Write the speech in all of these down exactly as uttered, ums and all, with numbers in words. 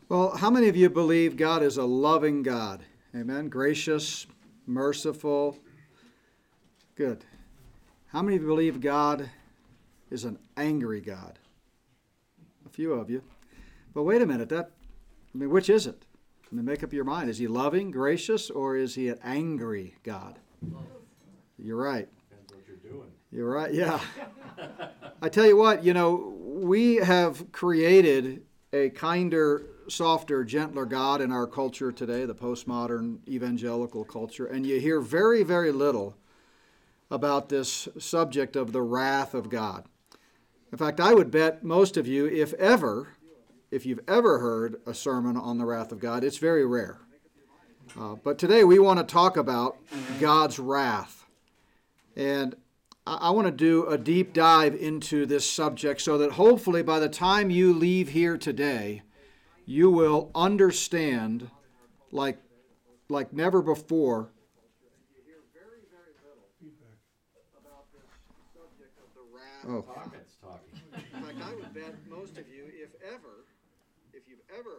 Well, how many of you believe God is a loving God? Amen. Gracious, merciful. Good. How many of you believe God is an angry God? A few of you. But wait a minute. That, I mean, which is it? I mean, make up your mind. Is he loving, gracious, or is he an angry God? You're right. Depends what you're doing. You're right. Yeah. I tell you what, you know, we have created a kinder, softer, gentler God in our culture today, the postmodern evangelical culture, and you hear very, very little about this subject of the wrath of God. In fact, I would bet most of you, if ever, if you've ever heard a sermon on the wrath of God, it's very rare. Uh, but today we want to talk about God's wrath. And I, I want to do a deep dive into this subject so that hopefully by the time you leave here today, you will understand like, like never before. Oh. Pockets talking. In fact, I would bet most of you, if ever, if you've ever...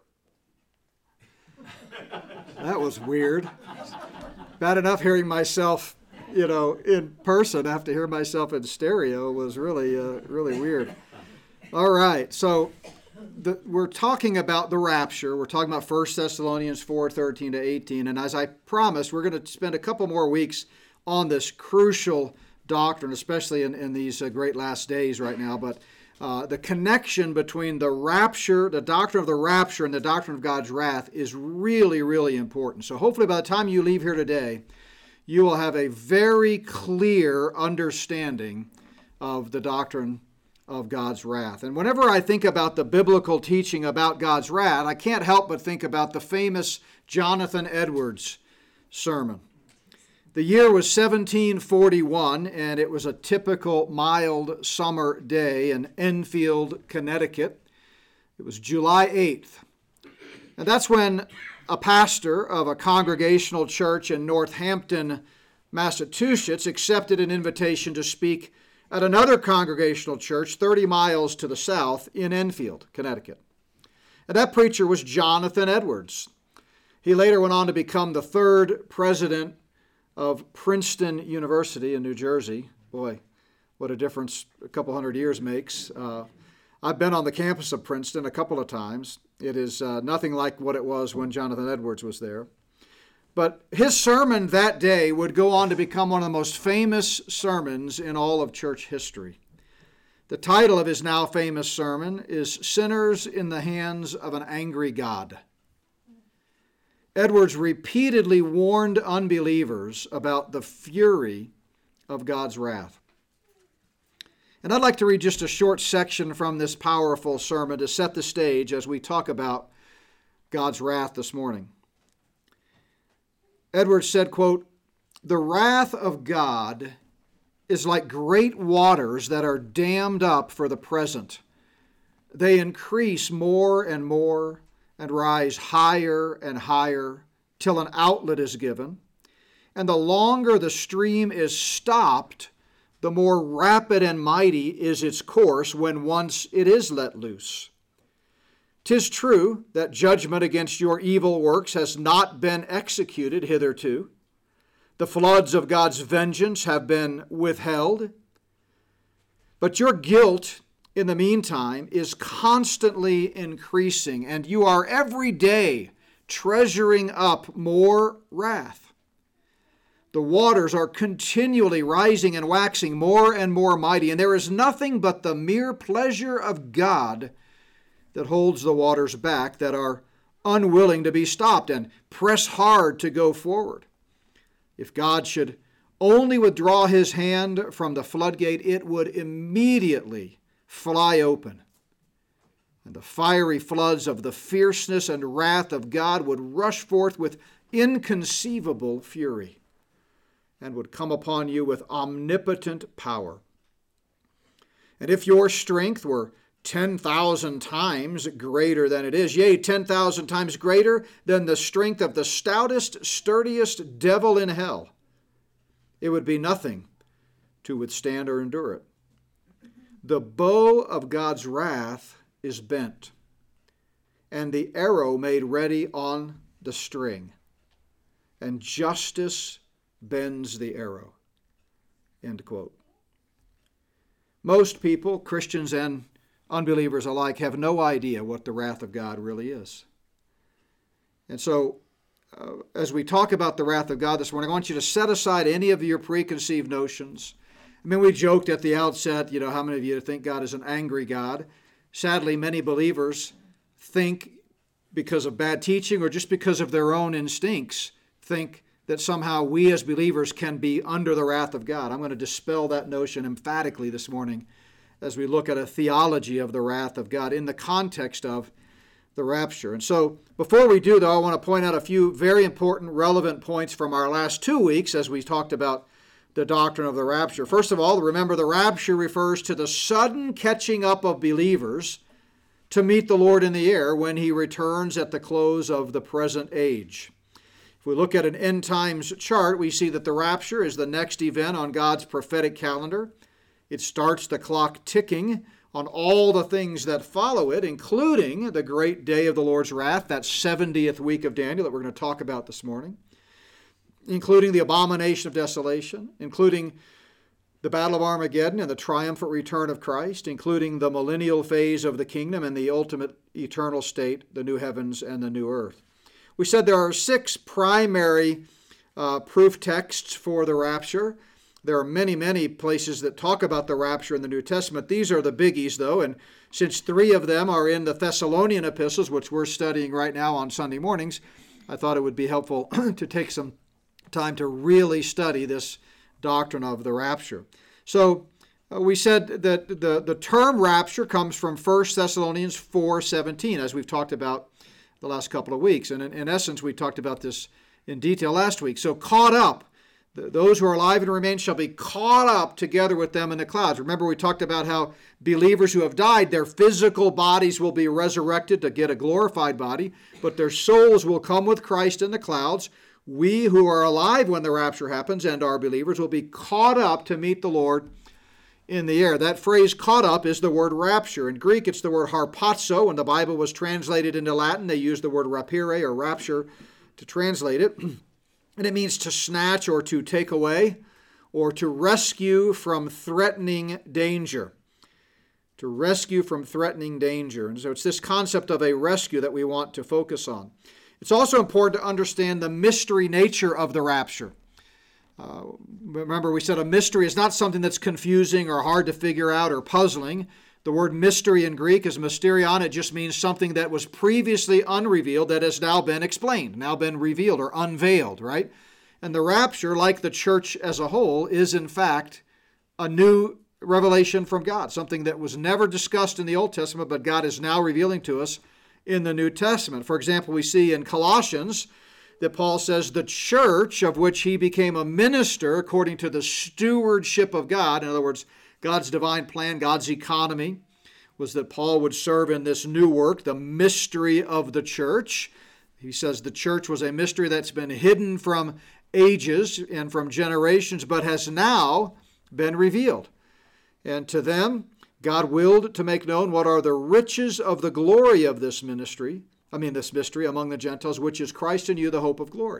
That was weird. Bad enough hearing myself, you know, in person. I have to hear myself in stereo was really, uh, really weird. All right, so the, we're talking about the rapture. We're talking about First Thessalonians four, thirteen to eighteen. And as I promised, we're going to spend a couple more weeks on this crucial doctrine, especially in, in these uh, great last days right now. But uh, the connection between the rapture, the doctrine of the rapture, and the doctrine of God's wrath is really, really important. So hopefully by the time you leave here today, you will have a very clear understanding of the doctrine of God's wrath. And whenever I think about the biblical teaching about God's wrath, I can't help but think about the famous Jonathan Edwards sermon. The year was seventeen forty-one, and it was a typical mild summer day in Enfield, Connecticut. It was July eighth. And that's when a pastor of a congregational church in Northampton, Massachusetts, accepted an invitation to speak at another congregational church thirty miles to the south in Enfield, Connecticut. And that preacher was Jonathan Edwards. He later went on to become the third president of Princeton University in New Jersey. Boy, what a difference a couple hundred years makes. Uh, I've been on the campus of Princeton a couple of times. It is uh, nothing like what it was when Jonathan Edwards was there. But his sermon that day would go on to become one of the most famous sermons in all of church history. The title of his now famous sermon is Sinners in the Hands of an Angry God. Edwards repeatedly warned unbelievers about the fury of God's wrath. And I'd like to read just a short section from this powerful sermon to set the stage as we talk about God's wrath this morning. Edwards said, quote, "The wrath of God is like great waters that are dammed up for the present. They increase more and more and rise higher and higher till an outlet is given. And the longer the stream is stopped, the more rapid and mighty is its course when once it is let loose. 'Tis true that judgment against your evil works has not been executed hitherto. The floods of God's vengeance have been withheld. But your guilt in the meantime is constantly increasing, and you are every day treasuring up more wrath. The waters are continually rising and waxing more and more mighty, and there is nothing but the mere pleasure of God that holds the waters back, that are unwilling to be stopped and press hard to go forward. If God should only withdraw his hand from the floodgate, it would immediately fly open, and the fiery floods of the fierceness and wrath of God would rush forth with inconceivable fury and would come upon you with omnipotent power. And if your strength were ten thousand times greater than it is, yea, ten thousand times greater than the strength of the stoutest, sturdiest devil in hell, it would be nothing to withstand or endure it. The bow of God's wrath is bent, and the arrow made ready on the string, and justice bends the arrow." End quote. Most people, Christians and unbelievers alike, have no idea what the wrath of God really is. And so, uh, as we talk about the wrath of God this morning, I want you to set aside any of your preconceived notions. I mean, we joked at the outset, you know, how many of you think God is an angry God? Sadly, many believers think, because of bad teaching or just because of their own instincts, think that somehow we as believers can be under the wrath of God. I'm going to dispel that notion emphatically this morning as we look at a theology of the wrath of God in the context of the rapture. And so before we do, though, I want to point out a few very important, relevant points from our last two weeks as we talked about the doctrine of the rapture. First of all, remember the rapture refers to the sudden catching up of believers to meet the Lord in the air when he returns at the close of the present age. If we look at an end times chart, we see that the rapture is the next event on God's prophetic calendar. It starts the clock ticking on all the things that follow it, including the great day of the Lord's wrath, that seventieth week of Daniel that we're going to talk about this morning, including the abomination of desolation, including the battle of Armageddon and the triumphant return of Christ, including the millennial phase of the kingdom and the ultimate eternal state, the new heavens and the new earth. We said there are six primary uh, proof texts for the rapture. There are many, many places that talk about the rapture in the New Testament. These are the biggies, though, and since three of them are in the Thessalonian epistles, which we're studying right now on Sunday mornings, I thought it would be helpful to take some time to really study this doctrine of the rapture. So uh, we said that the, the term rapture comes from First Thessalonians four seventeen, as we've talked about the last couple of weeks. And in, in essence, we talked about this in detail last week. So caught up, th- those who are alive and remain shall be caught up together with them in the clouds. Remember, we talked about how believers who have died, their physical bodies will be resurrected to get a glorified body, but their souls will come with Christ in the clouds. We who are alive when the rapture happens and are believers will be caught up to meet the Lord in the air. That phrase caught up is the word rapture. In Greek, it's the word harpazo. When the Bible was translated into Latin, they used the word rapire or rapture to translate it. And it means to snatch or to take away or to rescue from threatening danger. To rescue from threatening danger. And so it's this concept of a rescue that we want to focus on. It's also important to understand the mystery nature of the rapture. Uh, remember, we said a mystery is not something that's confusing or hard to figure out or puzzling. The word mystery in Greek is mysterion. It just means something that was previously unrevealed that has now been explained, now been revealed or unveiled, right? And the rapture, like the church as a whole, is in fact a new revelation from God, something that was never discussed in the Old Testament, but God is now revealing to us in the New Testament. For example, we see in Colossians that Paul says the church of which he became a minister according to the stewardship of God, in other words, God's divine plan, God's economy, was that Paul would serve in this new work, the mystery of the church. He says the church was a mystery that's been hidden from ages and from generations, but has now been revealed. And to them, God willed to make known what are the riches of the glory of this ministry, I mean this mystery among the Gentiles, which is Christ in you, the hope of glory.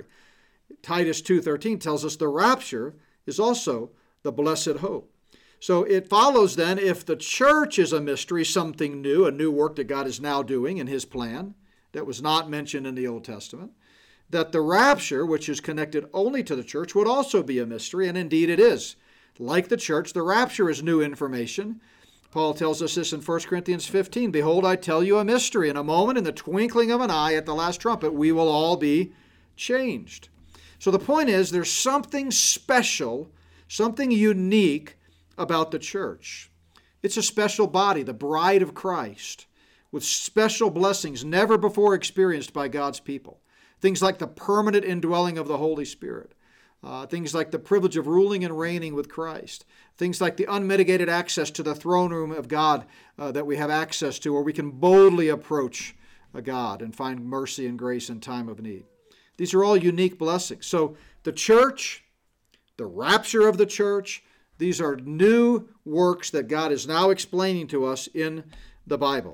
Titus two thirteen tells us the rapture is also the blessed hope. So it follows then, if the church is a mystery, something new, a new work that God is now doing in his plan that was not mentioned in the Old Testament, that the rapture, which is connected only to the church, would also be a mystery, and indeed it is. Like the church, the rapture is new information. Paul tells us this in First Corinthians fifteen, "Behold, I tell you a mystery. In a moment, in the twinkling of an eye, at the last trumpet, we will all be changed." So the point is, there's something special, something unique about the church. It's a special body, the bride of Christ, with special blessings never before experienced by God's people. Things like the permanent indwelling of the Holy Spirit. Uh, things like the privilege of ruling and reigning with Christ. Things like the unmitigated access to the throne room of God uh, that we have access to, where we can boldly approach a God and find mercy and grace in time of need. These are all unique blessings. So the church, the rapture of the church, these are new works that God is now explaining to us in the Bible.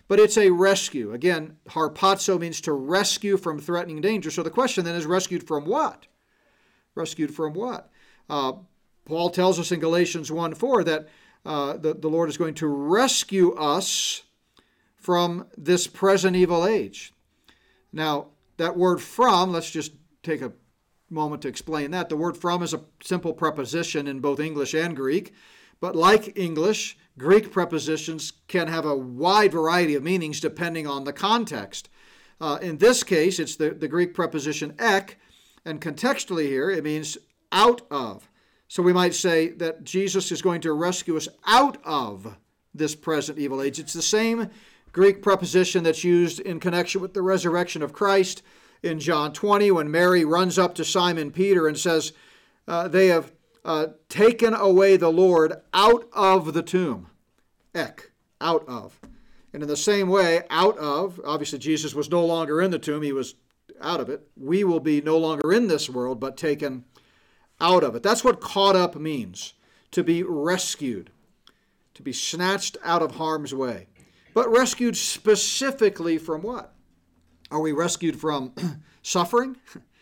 but it's a rescue. Again, harpazo means to rescue from threatening danger. So the question then is, rescued from what? Rescued from what? Uh, Paul tells us in Galatians one four that uh, the, the Lord is going to rescue us from this present evil age. Now, that word from, let's just take a moment to explain that. The word from is a simple preposition in both English and Greek, but like English, Greek prepositions can have a wide variety of meanings depending on the context. Uh, in this case, it's the, the Greek preposition ek, and contextually here, it means out of. So we might say that Jesus is going to rescue us out of this present evil age. It's the same Greek preposition that's used in connection with the resurrection of Christ in John twenty, when Mary runs up to Simon Peter and says, uh, they have uh, taken away the Lord out of the tomb. Ek, out of. And in the same way, out of, obviously Jesus was no longer in the tomb, he was out of it. We will be no longer in this world, but taken out of it. That's what caught up means, to be rescued, to be snatched out of harm's way. But rescued specifically from what? Are we rescued from suffering?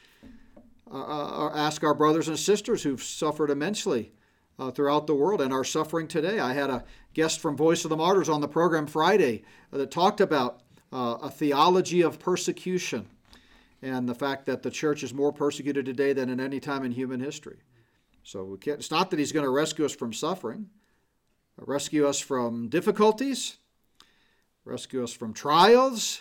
Uh, ask our brothers and sisters who've suffered immensely uh, throughout the world and are suffering today. I had a guest from Voice of the Martyrs on the program Friday uh, that talked about uh, a theology of persecution and the fact that the church is more persecuted today than at any time in human history. So we can't, it's not that he's going to rescue us from suffering, rescue us from difficulties, rescue us from trials,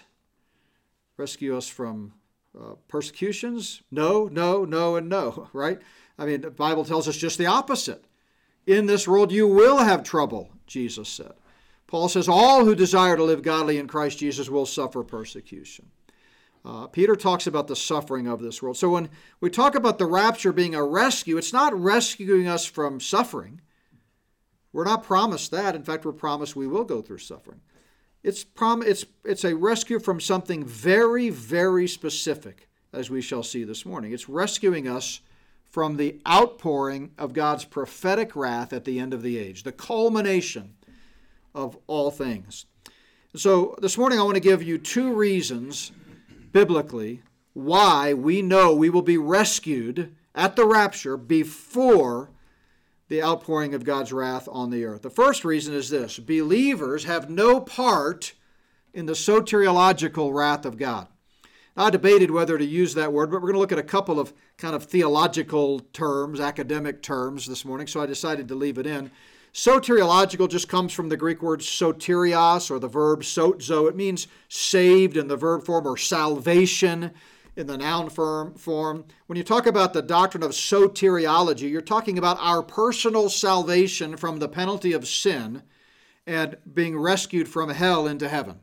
rescue us from uh, persecutions. No, no, no, and no, right? I mean, the Bible tells us just the opposite. In this world you will have trouble, Jesus said. Paul says all who desire to live godly in Christ Jesus will suffer persecution. Uh, Peter talks about the suffering of this world. So when we talk about the rapture being a rescue, it's not rescuing us from suffering. We're not promised that. In fact, we're promised we will go through suffering. It's, prom- it's, it's a rescue from something very, very specific, as we shall see this morning. It's rescuing us from the outpouring of God's prophetic wrath at the end of the age, the culmination of all things. So this morning I want to give you two reasons biblically why we know we will be rescued at the rapture before the outpouring of God's wrath on the earth. The first reason is this: believers have no part in the soteriological wrath of God. Now, I debated whether to use that word, but we're going to look at a couple of kind of theological terms, academic terms this morning, so I decided to leave it in. Soteriological just comes from the Greek word soterios, or the verb sozo. It means saved in the verb form, or salvation in the noun form. When you talk about the doctrine of soteriology, you're talking about our personal salvation from the penalty of sin and being rescued from hell into heaven.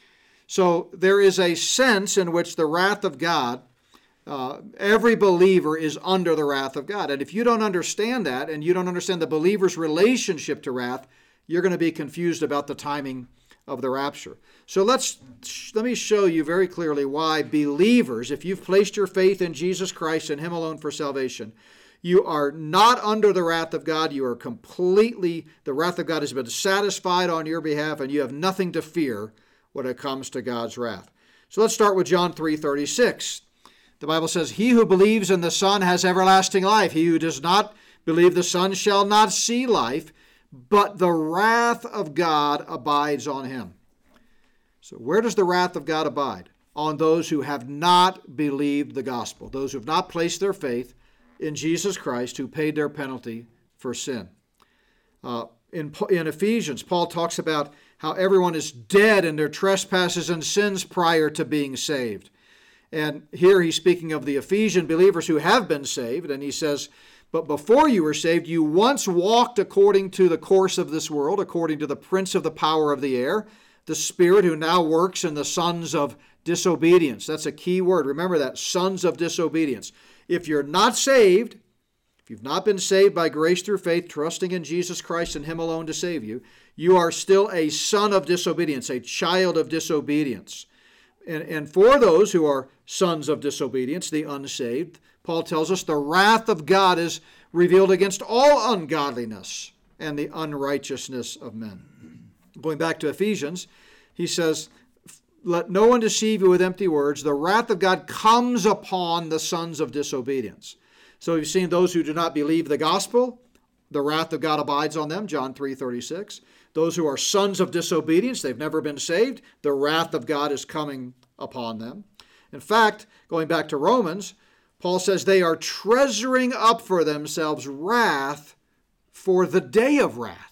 So there is a sense in which the wrath of God, uh, every believer is under the wrath of God. And if you don't understand that, and you don't understand the believer's relationship to wrath, you're going to be confused about the timing of the rapture. So let's let me show you very clearly why believers, if you've placed your faith in Jesus Christ and Him alone for salvation, you are not under the wrath of God. You are completely, the wrath of God has been satisfied on your behalf, and you have nothing to fear when it comes to God's wrath. So let's start with John three thirty-six. The Bible says, "He who believes in the Son has everlasting life. He who does not believe the Son shall not see life, but the wrath of God abides on him." So where does the wrath of God abide? On those who have not believed the gospel, those who have not placed their faith in Jesus Christ, who paid their penalty for sin. Uh, in, in Ephesians, Paul talks about how everyone is dead in their trespasses and sins prior to being saved. And here he's speaking of the Ephesian believers who have been saved, and he says, "But before you were saved, you once walked according to the course of this world, according to the prince of the power of the air, the spirit who now works in the sons of disobedience." That's a key word. Remember that, sons of disobedience. If you're not saved, if you've not been saved by grace through faith, trusting in Jesus Christ and Him alone to save you, you are still a son of disobedience, a child of disobedience. And, and for those who are sons of disobedience, the unsaved, Paul tells us the wrath of God is revealed against all ungodliness and the unrighteousness of men. Going back to Ephesians, he says, let no one deceive you with empty words. The wrath of God comes upon the sons of disobedience. So you've seen those who do not believe the gospel, the wrath of God abides on them, John three thirty-six. Those who are sons of disobedience, they've never been saved, the wrath of God is coming upon them. In fact, going back to Romans, Paul says they are treasuring up for themselves wrath for the day of wrath.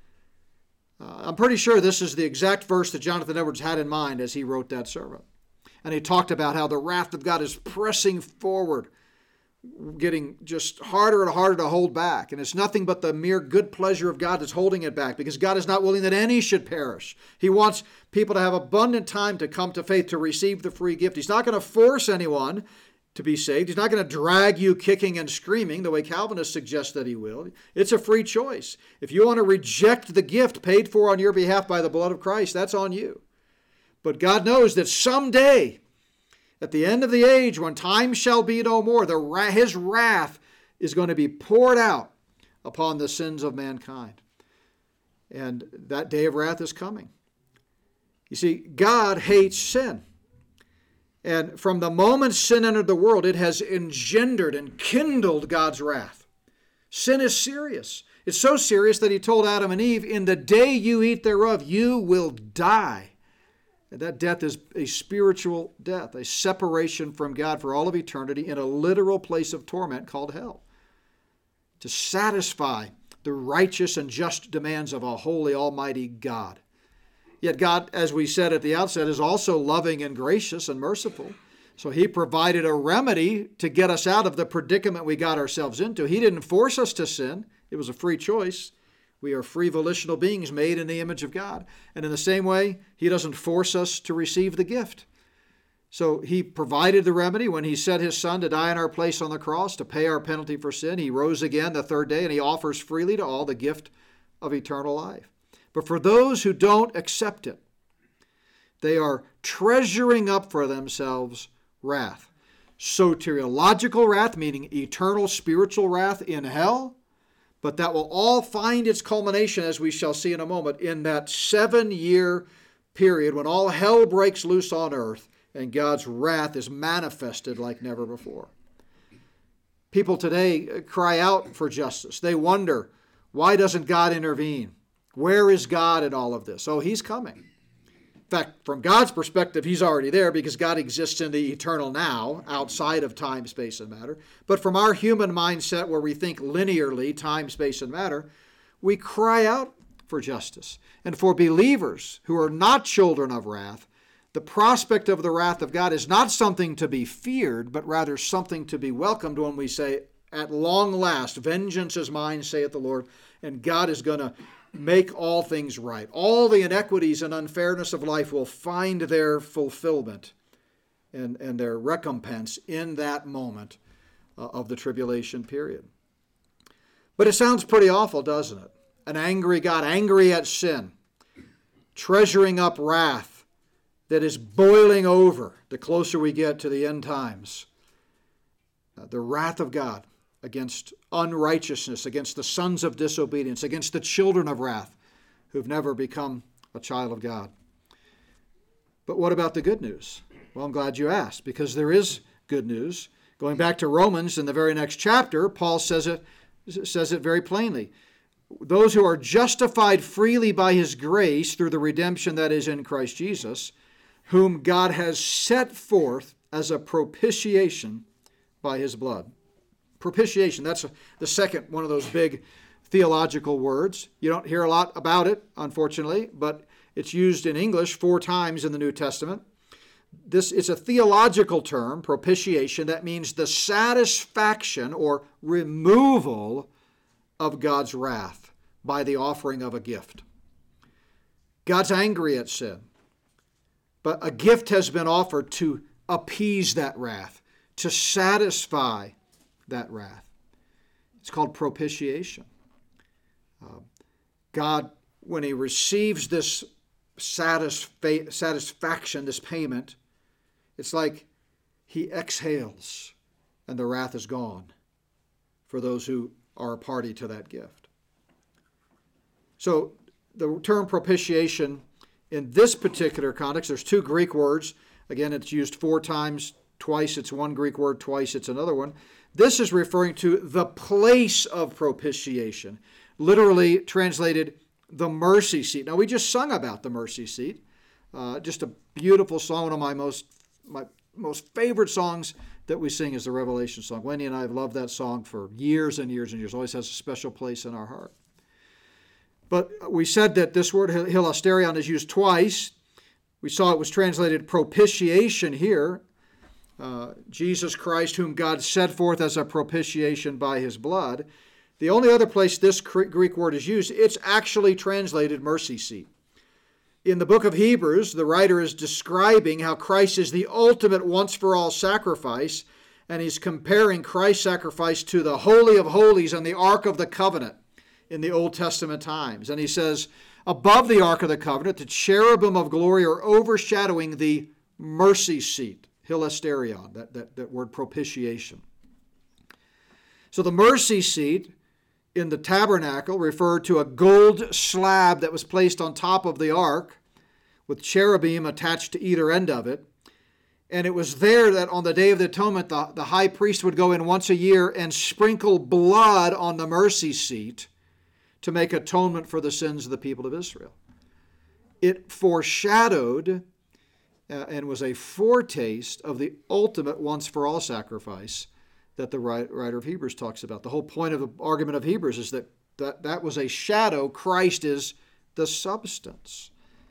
Uh, I'm pretty sure this is the exact verse that Jonathan Edwards had in mind as he wrote that sermon. And he talked about how the wrath of God is pressing forward, getting just harder and harder to hold back. And it's nothing but the mere good pleasure of God that's holding it back, because God is not willing that any should perish. He wants people to have abundant time to come to faith, to receive the free gift. He's not going to force anyone to be saved. He's not going to drag you kicking and screaming the way Calvinists suggest that he will. It's a free choice. If you want to reject the gift paid for on your behalf by the blood of Christ, that's on you. But God knows that someday, at the end of the age, when time shall be no more, the, his wrath is going to be poured out upon the sins of mankind. And that day of wrath is coming. You see, God hates sin. And from the moment sin entered the world, it has engendered and kindled God's wrath. Sin is serious. It's so serious that he told Adam and Eve, in the day you eat thereof, you will die. And that death is a spiritual death, a separation from God for all of eternity in a literal place of torment called hell. To satisfy the righteous and just demands of a holy, almighty God. Yet God, as we said at the outset, is also loving and gracious and merciful. So he provided a remedy to get us out of the predicament we got ourselves into. He didn't force us to sin. It was a free choice. We are free volitional beings made in the image of God. And in the same way, he doesn't force us to receive the gift. So he provided the remedy when he sent his son to die in our place on the cross to pay our penalty for sin. He rose again the third day, and he offers freely to all the gift of eternal life. But for those who don't accept it, they are treasuring up for themselves wrath. Soteriological wrath, meaning eternal spiritual wrath in hell, but that will all find its culmination, as we shall see in a moment, in that seven-year period when all hell breaks loose on earth and God's wrath is manifested like never before. People today cry out for justice. They wonder, why doesn't God intervene? Where is God in all of this? Oh, he's coming. In fact, from God's perspective, he's already there because God exists in the eternal now, outside of time, space, and matter. But from our human mindset, where we think linearly, time, space, and matter, we cry out for justice. And for believers who are not children of wrath, the prospect of the wrath of God is not something to be feared, but rather something to be welcomed when we say, at long last, vengeance is mine, saith the Lord, and God is going to make all things right. All the inequities and unfairness of life will find their fulfillment and, and their recompense in that moment uh, of the tribulation period. But it sounds pretty awful, doesn't it? An angry God, angry at sin, treasuring up wrath that is boiling over the closer we get to the end times. Uh, the wrath of God against unrighteousness, against the sons of disobedience, against the children of wrath who've never become a child of God. But what about the good news? Well, I'm glad you asked, because there is good news. Going back to Romans in the very next chapter, Paul says it, says it very plainly. Those who are justified freely by his grace through the redemption that is in Christ Jesus, whom God has set forth as a propitiation by his blood. Propitiation, that's the second one of those big theological words. You don't hear a lot about it, unfortunately, but it's used in English four times in the New Testament. This is a theological term, propitiation, that means the satisfaction or removal of God's wrath by the offering of a gift. God's angry at sin, but a gift has been offered to appease that wrath, to satisfy that wrath. It's called propitiation. Uh, God, when he receives this satisfa- satisfaction, this payment, it's like he exhales and the wrath is gone for those who are a party to that gift. So the term propitiation In this particular context, there's two Greek words. Again, it's used four times. Twice it's one Greek word, twice it's another one. This is referring to the place of propitiation, literally translated the mercy seat. Now, we just sung about the mercy seat. Uh, just a beautiful song, one of my most my most favorite songs that we sing is the Revelation song. Wendy and I have loved that song for years and years and years. It always has a special place in our heart. But we said that this word hilasterion is used twice. We saw it was translated propitiation here. Uh, Jesus Christ, whom God set forth as a propitiation by his blood. The only other place this Greek word is used, it's actually translated mercy seat. In the book of Hebrews, the writer is describing how Christ is the ultimate once-for-all sacrifice, and he's comparing Christ's sacrifice to the Holy of Holies and the Ark of the Covenant in the Old Testament times. And he says, above the Ark of the Covenant, the cherubim of glory are overshadowing the mercy seat, hilasterion, that, that, that word propitiation. So the mercy seat in the tabernacle referred to a gold slab that was placed on top of the ark with cherubim attached to either end of it. And it was there that on the Day of the Atonement, the, the high priest would go in once a year and sprinkle blood on the mercy seat to make atonement for the sins of the people of Israel. It foreshadowed uh, and was a foretaste of the ultimate once-for-all sacrifice that the writer of Hebrews talks about. The whole point of the argument of Hebrews is that that, that was a shadow. Christ is the substance.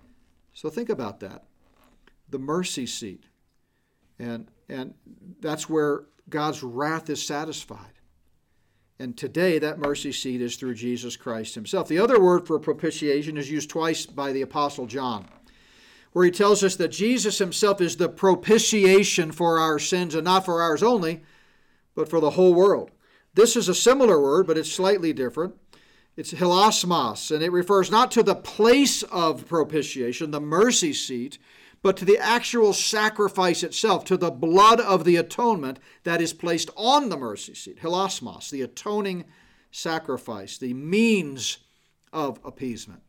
So think about that. The mercy seat. And, and that's where God's wrath is satisfied. And today that mercy seat is through Jesus Christ himself. The other word for propitiation is used twice by the Apostle John, where he tells us that Jesus himself is the propitiation for our sins, and not for ours only, but for the whole world. This is a similar word, but it's slightly different. It's hilasmos, and it refers not to the place of propitiation, the mercy seat, but to the actual sacrifice itself, to the blood of the atonement that is placed on the mercy seat. Hilasmos, the atoning sacrifice, the means of appeasement.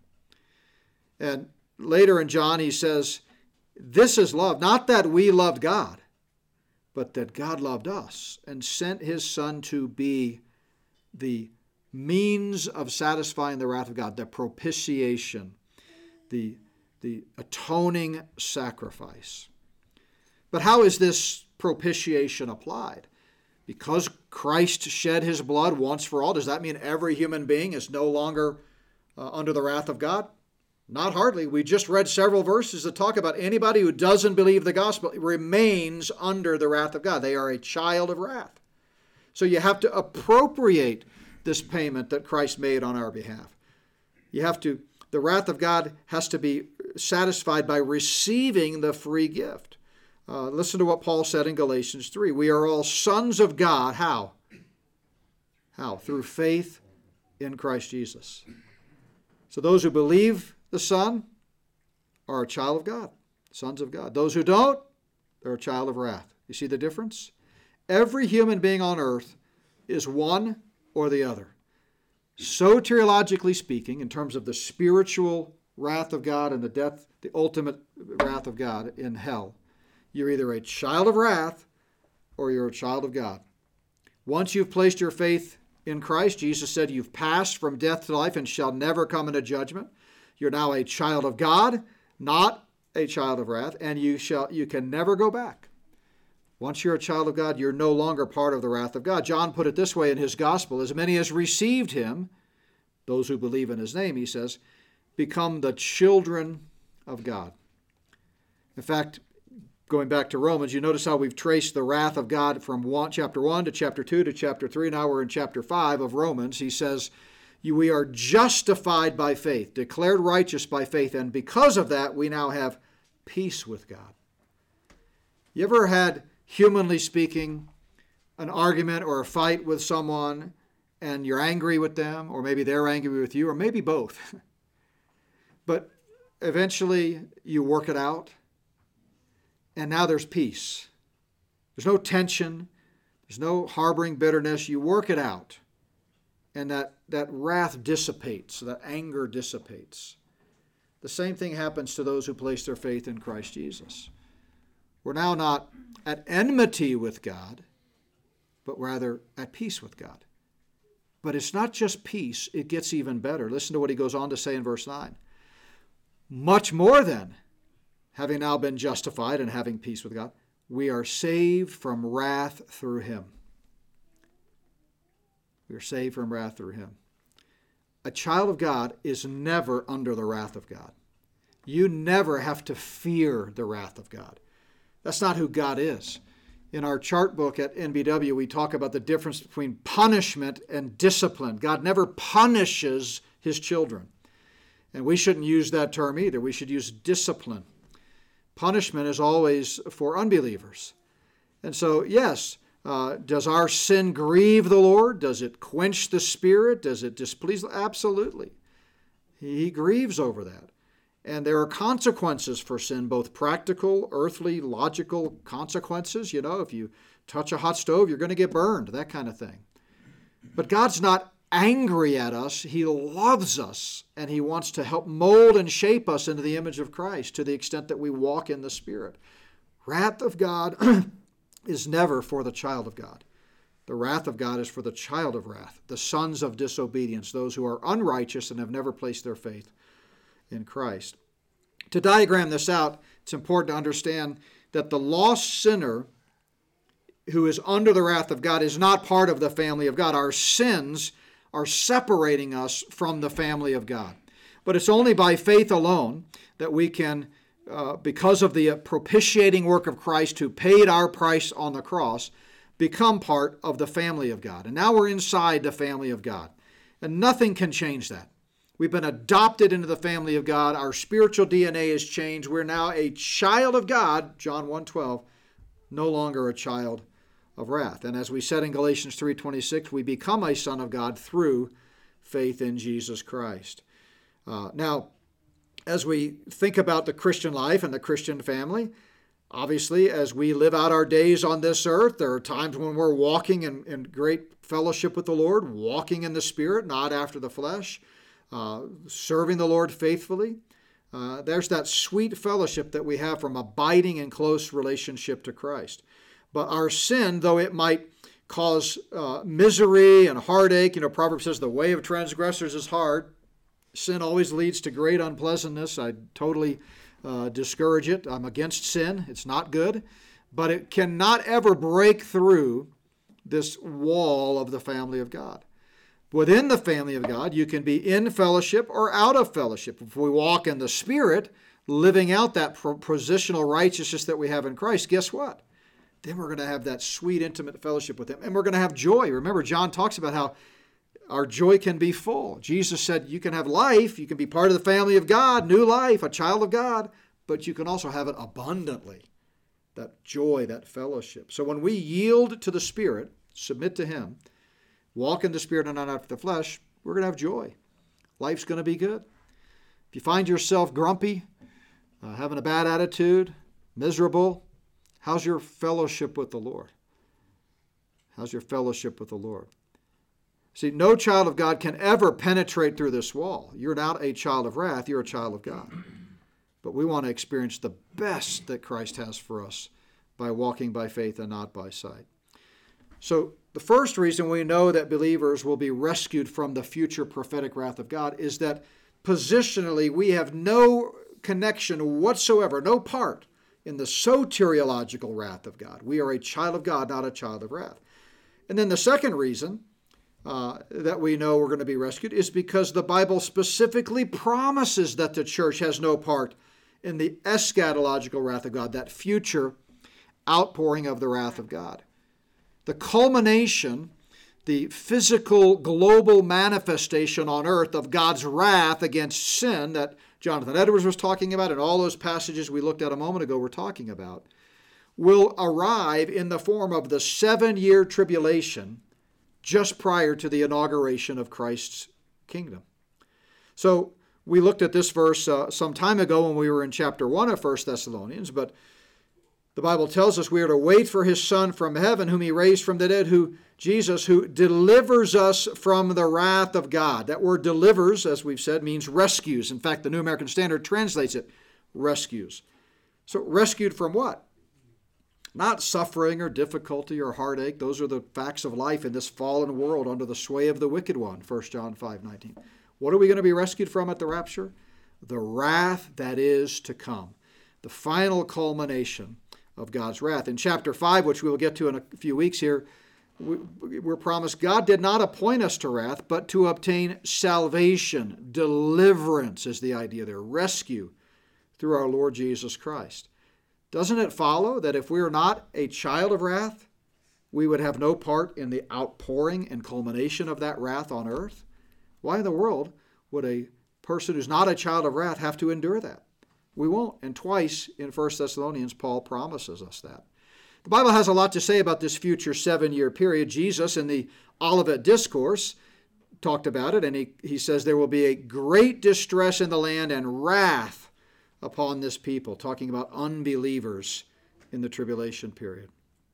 And later in John he says, this is love, not that we loved God, but that God loved us and sent his Son to be the means of satisfying the wrath of God, the propitiation, the, the atoning sacrifice. But how is this propitiation applied? Because Christ shed his blood once for all, does that mean every human being is no longer uh, under the wrath of God? Not hardly. We just read several verses that talk about anybody who doesn't believe the gospel remains under the wrath of God. They are a child of wrath. So you have to appropriate this payment that Christ made on our behalf. You have to, the wrath of God has to be satisfied by receiving the free gift. Uh, listen to what Paul said in Galatians three. We are all sons of God. How? How? Through faith in Christ Jesus. So those who believe the Son are a child of God, sons of God. Those who don't, they're a child of wrath. You see the difference? Every human being on earth is one or the other. Soteriologically speaking, in terms of the spiritual wrath of God and the death, the ultimate wrath of God in hell, you're either a child of wrath or you're a child of God. Once you've placed your faith in Christ, Jesus said, you've passed from death to life and shall never come into judgment. You're now a child of God, not a child of wrath, and you shall you can never go back. Once you're a child of God, you're no longer part of the wrath of God. John put it this way in his gospel, as many as received him, those who believe in his name, he says, become the children of God. In fact, going back to Romans, you notice how we've traced the wrath of God from one, chapter one to chapter two to chapter three. Now we're in chapter five of Romans. He says, we are justified by faith, declared righteous by faith, and because of that, we now have peace with God. You ever had, humanly speaking, an argument or a fight with someone, and you're angry with them, or maybe they're angry with you, or maybe both, but eventually you work it out, and now there's peace. There's no tension. There's no harboring bitterness. You work it out. And that, that wrath dissipates, that anger dissipates. the same thing happens to those who place their faith in Christ Jesus. We're now not at enmity with God, but rather at peace with God. But it's not just peace, it gets even better. Listen to what he goes on to say in verse nine. Much more then, having now been justified and having peace with God, we are saved from wrath through him. We are saved from wrath through him. A child of God is never under the wrath of God. You never have to fear the wrath of God. That's not who God is. In our chart book at N B W, we talk about the difference between punishment and discipline. God never punishes his children. And we shouldn't use that term either. We should use discipline. Punishment is always for unbelievers. And so, yes, uh, does our sin grieve the Lord? Does it quench the Spirit? Does it displease? Absolutely. He grieves over that. And there are consequences for sin, both practical, earthly, logical consequences. You know, if you touch a hot stove, you're going to get burned, that kind of thing. But God's not angry at us. He loves us, and he wants to help mold and shape us into the image of Christ to the extent that we walk in the Spirit. Wrath of God is never for the child of God. The wrath of God is for the child of wrath, the sons of disobedience, those who are unrighteous and have never placed their faith in Christ. To diagram this out, it's important to understand that the lost sinner who is under the wrath of God is not part of the family of God. Our sins are separating us from the family of God. But it's only by faith alone that we can, uh, because of the propitiating work of Christ who paid our price on the cross, become part of the family of God. And now we're inside the family of God. And nothing can change that. We've been adopted into the family of God. Our spiritual D N A is changed. We're now a child of God, John one twelve, no longer a child of wrath. And as we said in Galatians three twenty-six, we become a son of God through faith in Jesus Christ. Uh, now, as we think about the Christian life and the Christian family, obviously, as we live out our days on this earth, there are times when we're walking in, in great fellowship with the Lord, walking in the Spirit, not after the flesh, uh, serving the Lord faithfully. Uh, there's that sweet fellowship that we have from abiding in close relationship to Christ. But our sin, though it might cause uh, misery and heartache, you know, Proverbs says the way of transgressors is hard. Sin always leads to great unpleasantness. I totally uh, discourage it. I'm against sin. It's not good. But it cannot ever break through this wall of the family of God. Within the family of God, you can be in fellowship or out of fellowship. If we walk in the Spirit, living out that positional righteousness that we have in Christ, guess what? Then we're going to have that sweet, intimate fellowship with him. And we're going to have joy. Remember, John talks about how our joy can be full. Jesus said you can have life. You can be part of the family of God, new life, a child of God. But you can also have it abundantly, that joy, that fellowship. So when we yield to the Spirit, submit to him, walk in the Spirit and not after the flesh, we're going to have joy. Life's going to be good. If you find yourself grumpy, uh, having a bad attitude, miserable, how's your fellowship with the Lord? How's your fellowship with the Lord? See, no child of God can ever penetrate through this wall. You're not a child of wrath, you're a child of God. But we want to experience the best that Christ has for us by walking by faith and not by sight. So the first reason we know that believers will be rescued from the future prophetic wrath of God is that positionally we have no connection whatsoever, no part in the soteriological wrath of God. We are a child of God, not a child of wrath. And then the second reason uh, that we know we're going to be rescued is because the Bible specifically promises that the church has no part in the eschatological wrath of God, that future outpouring of the wrath of God. The culmination, the physical global manifestation on earth of God's wrath against sin that Jonathan Edwards was talking about and all those passages we looked at a moment ago were talking about, will arrive in the form of the seven-year tribulation just prior to the inauguration of Christ's kingdom. So we looked at this verse uh, some time ago when we were in chapter one of First Thessalonians, but the Bible tells us we are to wait for his Son from heaven, whom he raised from the dead, who Jesus, who delivers us from the wrath of God. That word delivers, as we've said, means rescues. In fact, the New American Standard translates it rescues. So rescued from what? Not suffering or difficulty or heartache. Those are the facts of life in this fallen world under the sway of the wicked one, First John five nineteen. What are we going to be rescued from at the rapture? The wrath that is to come. The final culmination of God's wrath. In chapter five, which we will get to in a few weeks here, we're promised God did not appoint us to wrath, but to obtain salvation. Deliverance is the idea there. Rescue through our Lord Jesus Christ. Doesn't it follow that if we are not a child of wrath, we would have no part in the outpouring and culmination of that wrath on earth? Why in the world would a person who's not a child of wrath have to endure that? We won't. And twice in First Thessalonians, Paul promises us that. The Bible has a lot to say about this future seven-year period. Jesus, in the Olivet Discourse, talked about it, and he, he says there will be a great distress in the land and wrath upon this people, talking about unbelievers in the tribulation period.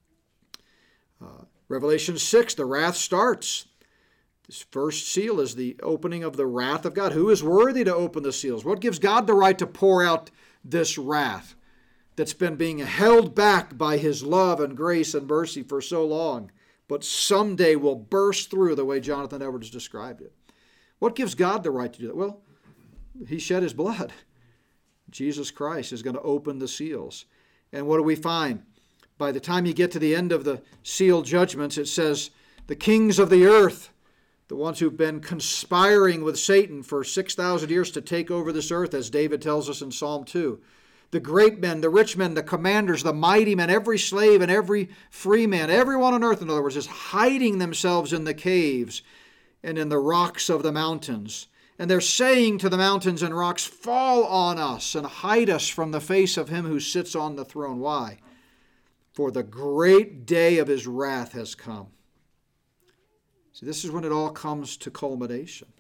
Uh, Revelation six, the wrath starts. This first seal is the opening of the wrath of God. Who is worthy to open the seals? What gives God the right to pour out this wrath that's been being held back by his love and grace and mercy for so long, but someday will burst through the way Jonathan Edwards described it? What gives God the right to do that? Well, he shed his blood. Jesus Christ is going to open the seals. And what do we find? By the time you get to the end of the seal judgments, it says, the kings of the earth, the ones who've been conspiring with Satan for six thousand years to take over this earth, as David tells us in Psalm two. The great men, the rich men, the commanders, the mighty men, every slave and every free man, everyone on earth, in other words, is hiding themselves in the caves and in the rocks of the mountains. And they're saying to the mountains and rocks, fall on us and hide us from the face of him who sits on the throne. Why? For the great day of his wrath has come. See, this is when it all comes to culmination.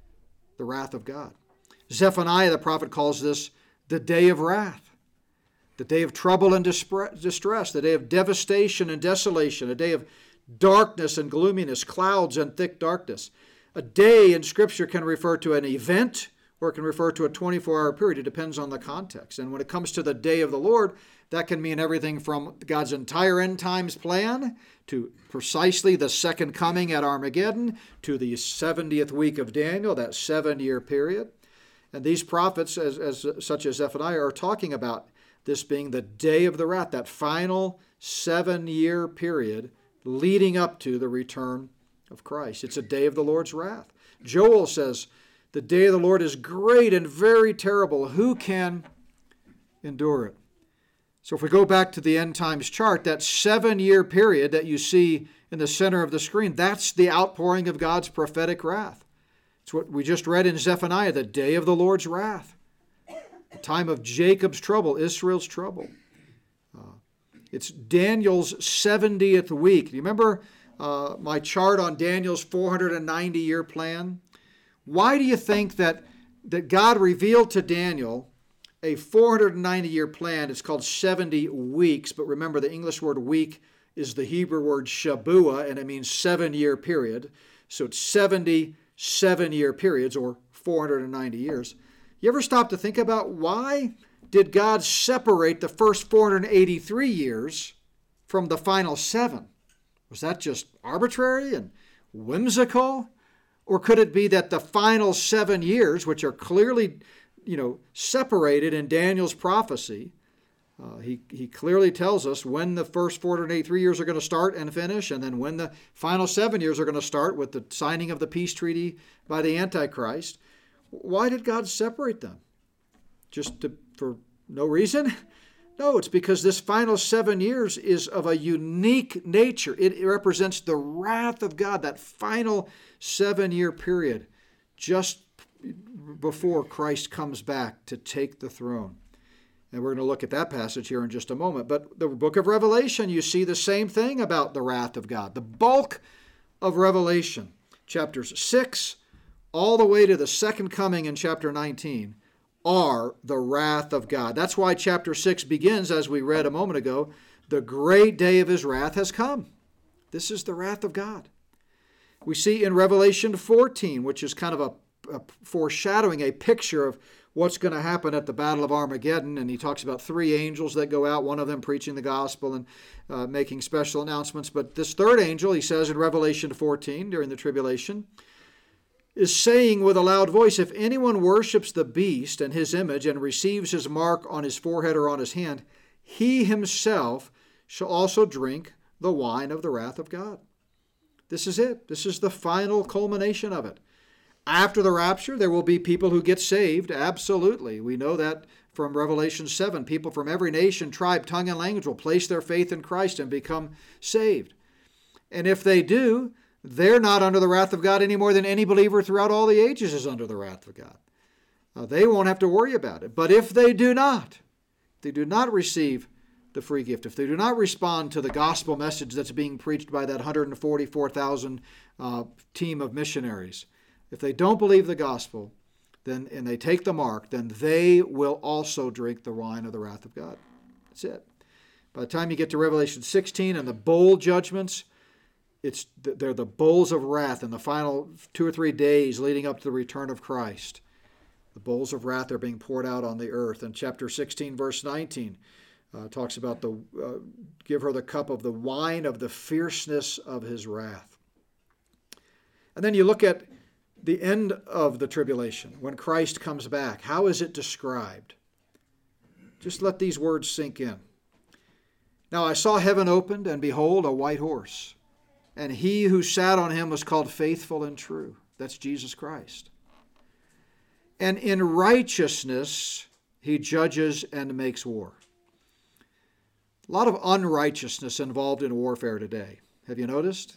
The wrath of God. Zephaniah, the prophet, calls this the day of wrath. The day of trouble and distress. The day of devastation and desolation. A day of darkness and gloominess, clouds and thick darkness. A day in Scripture can refer to an event or it can refer to a twenty-four hour period. It depends on the context. And when it comes to the day of the Lord, that can mean everything from God's entire end times plan to precisely the second coming at Armageddon to the seventieth week of Daniel, that seven-year period. And these prophets, as, as such as Zephaniah, are talking about this being the day of the wrath, that final seven-year period leading up to the return of Christ. It's a day of the Lord's wrath. Joel says, the day of the Lord is great and very terrible. Who can endure it? So if we go back to the end times chart, that seven-year period that you see in the center of the screen, that's the outpouring of God's prophetic wrath. It's what we just read in Zephaniah, the day of the Lord's wrath. The time of Jacob's trouble, Israel's trouble. Uh, it's Daniel's seventieth week. Do you remember Uh, my chart on Daniel's four hundred ninety year plan? Why do you think that, that God revealed to Daniel a four hundred ninety year plan? It's called seventy weeks, but remember the English word week is the Hebrew word Shabuah, and it means seven-year period. So it's seventy seven-year periods, or four hundred ninety years. You ever stop to think about why did God separate the first four hundred eighty-three years from the final seven? Was that just arbitrary and whimsical? Or could it be that the final seven years, which are clearly, you know, separated in Daniel's prophecy, uh, he, he clearly tells us when the first four hundred eighty-three years are going to start and finish, and then when the final seven years are going to start with the signing of the peace treaty by the Antichrist. Why did God separate them? Just to, for no reason? No, it's because this final seven years is of a unique nature. It represents the wrath of God, that final seven-year period just before Christ comes back to take the throne. And we're going to look at that passage here in just a moment. But the book of Revelation, you see the same thing about the wrath of God. The bulk of Revelation, chapters six all the way to the second coming in chapter nineteen, are the wrath of God. That's why chapter six begins, as we read a moment ago, the great day of his wrath has come. This is the wrath of God. We see in Revelation fourteen, which is kind of a, a foreshadowing, a picture of what's going to happen at the Battle of Armageddon, and he talks about three angels that go out, one of them preaching the gospel and uh, making special announcements. But this third angel, he says in Revelation fourteen, during the tribulation, is saying with a loud voice, if anyone worships the beast and his image and receives his mark on his forehead or on his hand, he himself shall also drink the wine of the wrath of God. This is it. This is the final culmination of it. After the rapture, there will be people who get saved. Absolutely. We know that from Revelation seven. People from every nation, tribe, tongue, and language will place their faith in Christ and become saved. And if they do, they're not under the wrath of God any more than any believer throughout all the ages is under the wrath of God. Uh, they won't have to worry about it. But if they do not, if they do not receive the free gift, if they do not respond to the gospel message that's being preached by that one hundred forty-four thousand uh, team of missionaries, if they don't believe the gospel, then and they take the mark, then they will also drink the wine of the wrath of God. That's it. By the time you get to Revelation sixteen and the bowl judgments, it's they're the bowls of wrath in the final two or three days leading up to the return of Christ. The bowls of wrath are being poured out on the earth. And chapter sixteen, verse nineteen, uh, talks about the uh, give her the cup of the wine of the fierceness of his wrath. And then you look at the end of the tribulation, when Christ comes back. How is it described? Just let these words sink in. Now I saw heaven opened, and behold, a white horse. And he who sat on him was called Faithful and True. That's Jesus Christ. And in righteousness he judges and makes war. A lot of unrighteousness involved in warfare today. Have you noticed?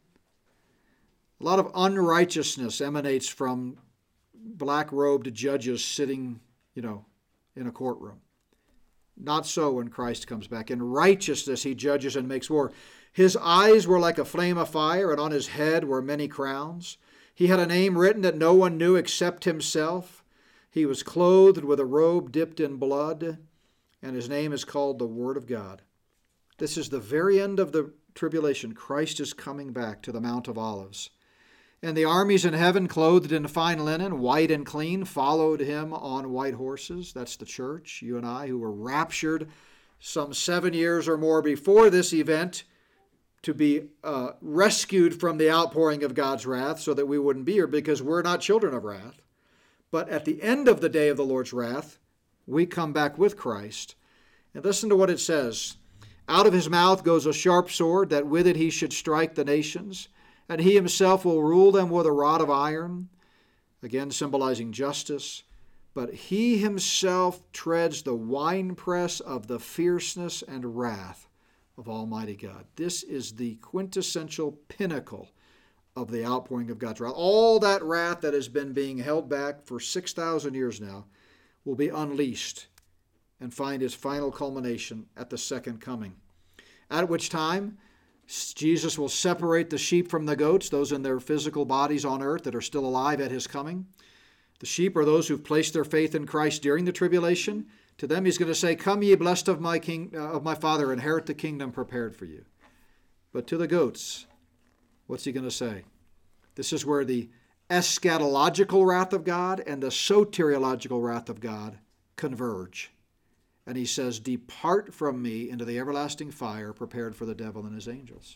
A lot of unrighteousness emanates from black-robed judges sitting, you know, in a courtroom. Not so when Christ comes back. In righteousness he judges and makes war. His eyes were like a flame of fire, and on his head were many crowns. He had a name written that no one knew except himself. He was clothed with a robe dipped in blood, and his name is called the Word of God. This is the very end of the tribulation. Christ is coming back to the Mount of Olives. And the armies in heaven, clothed in fine linen, white and clean, followed him on white horses. That's the church, you and I, who were raptured some seven years or more before this event to be uh, rescued from the outpouring of God's wrath so that we wouldn't be here, because we're not children of wrath. But at the end of the day of the Lord's wrath, we come back with Christ. And listen to what it says. Out of his mouth goes a sharp sword, that with it he should strike the nations. And he himself will rule them with a rod of iron, again symbolizing justice. But he himself treads the winepress of the fierceness and wrath of Almighty God. This is the quintessential pinnacle of the outpouring of God's wrath. All that wrath that has been being held back for six thousand years now will be unleashed and find its final culmination at the second coming, at which time Jesus will separate the sheep from the goats, those in their physical bodies on earth that are still alive at his coming. The sheep are those who've placed their faith in Christ during the tribulation. To them he's going to say, "Come ye blessed of my king, uh, of my Father, inherit the kingdom prepared for you." But to the goats, what's he going to say? This is where the eschatological wrath of God and the soteriological wrath of God converge. And he says, "Depart from me into the everlasting fire prepared for the devil and his angels."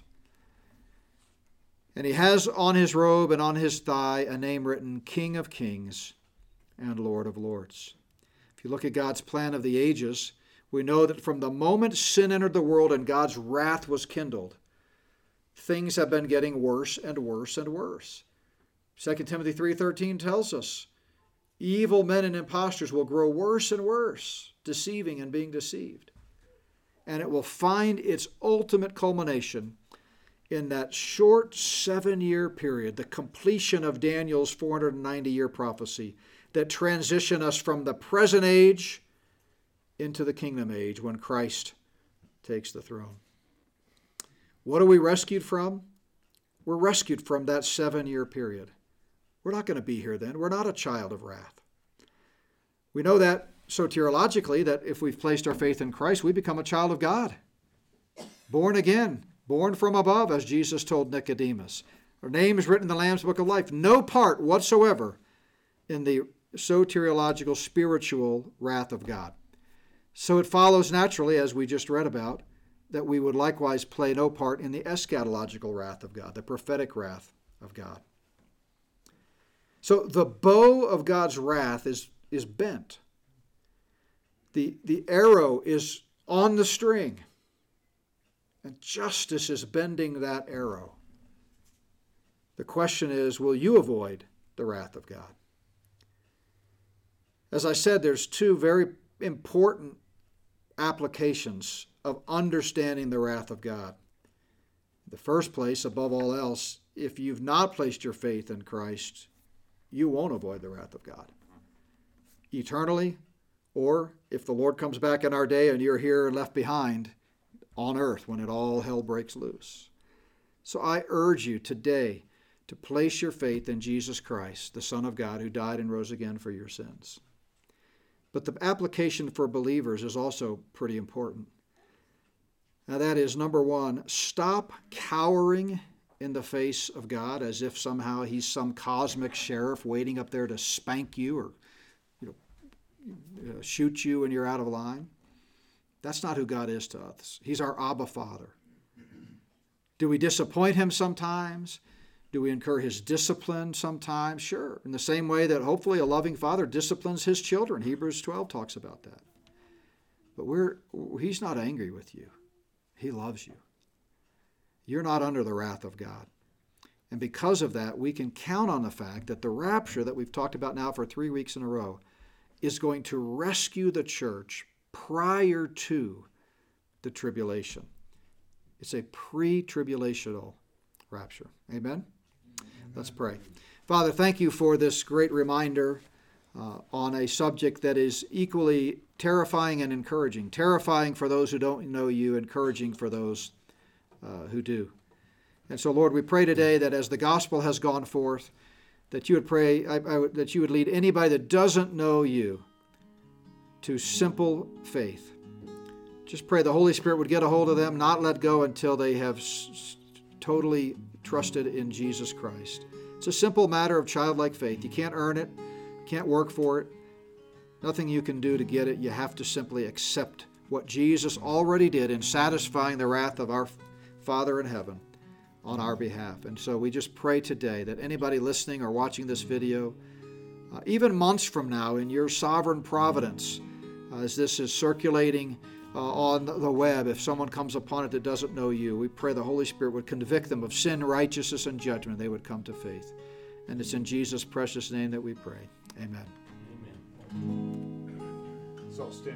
And he has on his robe and on his thigh a name written, King of Kings and Lord of Lords. If you look at God's plan of the ages, we know that from the moment sin entered the world and God's wrath was kindled, things have been getting worse and worse and worse. Second Timothy three thirteen tells us, evil men and impostors will grow worse and worse, deceiving and being deceived. And it will find its ultimate culmination in that short seven-year period, the completion of Daniel's four hundred ninety-year prophecy that transition us from the present age into the kingdom age when Christ takes the throne. What are we rescued from? We're rescued from that seven-year period. We're not going to be here then. We're not a child of wrath. We know that soteriologically, that if we've placed our faith in Christ, we become a child of God, born again, born from above, as Jesus told Nicodemus. Our name is written in the Lamb's Book of Life. No part whatsoever in the soteriological, spiritual wrath of God. So it follows naturally, as we just read about, that we would likewise play no part in the eschatological wrath of God, the prophetic wrath of God. So the bow of God's wrath is, is bent. The, the arrow is on the string. And justice is bending that arrow. The question is, will you avoid the wrath of God? As I said, there's two very important applications of understanding the wrath of God. In the first place, above all else, if you've not placed your faith in Christ, you won't avoid the wrath of God eternally, or if the Lord comes back in our day and you're here left behind on earth when it all hell breaks loose. So I urge you today to place your faith in Jesus Christ, the Son of God, who died and rose again for your sins. But the application for believers is also pretty important. Now that is, number one, stop cowering in the face of God as if somehow he's some cosmic sheriff waiting up there to spank you or you know, uh, shoot you when you're out of line. That's not who God is to us. He's our Abba Father. Do we disappoint him sometimes? Do we incur his discipline sometimes? Sure. In the same way that hopefully a loving father disciplines his children. Hebrews twelve talks about that. But we're he's not angry with you. He loves you. You're not under the wrath of God. And because of that, we can count on the fact that the rapture that we've talked about now for three weeks in a row is going to rescue the church prior to the tribulation. It's a pre-tribulational rapture. Amen? Let's pray. Father, thank you for this great reminder uh, on a subject that is equally terrifying and encouraging. Terrifying for those who don't know you, encouraging for those uh, who do. And so, Lord, we pray today that as the gospel has gone forth, that you would pray, I, I, that you would lead anybody that doesn't know you to simple faith. Just pray the Holy Spirit would get a hold of them, not let go until they have s- totally trusted in Jesus Christ. It's a simple matter of childlike faith. You can't earn it, can't work for it, nothing you can do to get it. You have to simply accept what Jesus already did in satisfying the wrath of our Father in heaven on our behalf. And so we just pray today that anybody listening or watching this video, uh, even months from now in your sovereign providence, uh, as this is circulating Uh, on the web, if someone comes upon it that doesn't know you, we pray the Holy Spirit would convict them of sin, righteousness, and judgment. They would come to faith. And it's in Jesus' precious name that we pray. Amen. Amen. So stand